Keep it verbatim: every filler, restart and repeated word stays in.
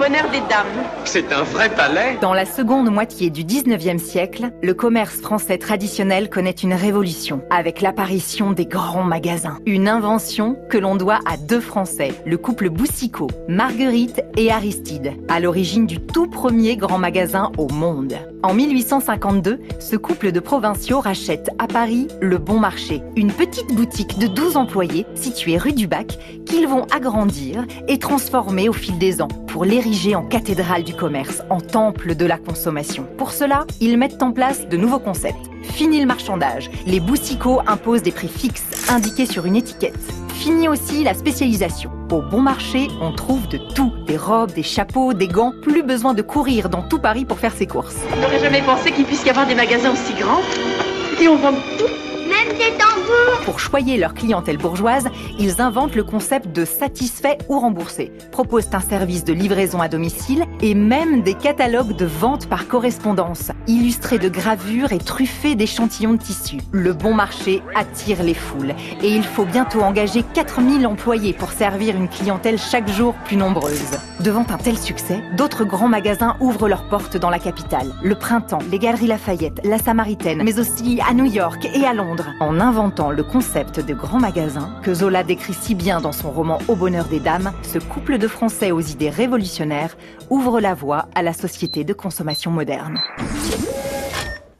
bonheur des dames. C'est un vrai palais. Dans la seconde moitié du dix-neuvième siècle, le commerce français traditionnel connaît une révolution avec l'apparition des grands magasins. Une invention que l'on doit à deux Français, le couple Boucicaut, Marguerite et Aristide, à l'origine du tout premier grand magasin au monde. En mille huit cent cinquante-deux, ce couple de provinciaux rachète à Paris le Bon Marché, une petite boutique de douze employés située rue du Bac qu'ils vont agrandir et transformer au fil des ans pour l'ériger en cathédrale du commerce, en temple de la consommation. Pour cela, ils mettent en place de nouveaux concepts. Fini le marchandage, les Boucicaut imposent des prix fixes indiqués sur une étiquette. Fini aussi la spécialisation. Au Bon Marché, on trouve de tout. Des robes, des chapeaux, des gants. Plus besoin de courir dans tout Paris pour faire ses courses. On n'aurait jamais pensé qu'il puisse y avoir des magasins aussi grands. Et on vend tout. Même des tambours. Pour choyer leur clientèle bourgeoise, ils inventent le concept de satisfait ou remboursé, proposent un service de livraison à domicile et même des catalogues de vente par correspondance, illustrés de gravures et truffés d'échantillons de tissus. Le Bon Marché attire les foules et il faut bientôt engager quatre mille employés pour servir une clientèle chaque jour plus nombreuse. Devant un tel succès, d'autres grands magasins ouvrent leurs portes dans la capitale. Le Printemps, les Galeries Lafayette, la Samaritaine, mais aussi à New York et à Londres. En inventant le concept de grands magasins, que Zola décrit si bien dans son roman Au bonheur des dames, ce couple de Français aux idées révolutionnaires ouvre la voie à la société de consommation moderne.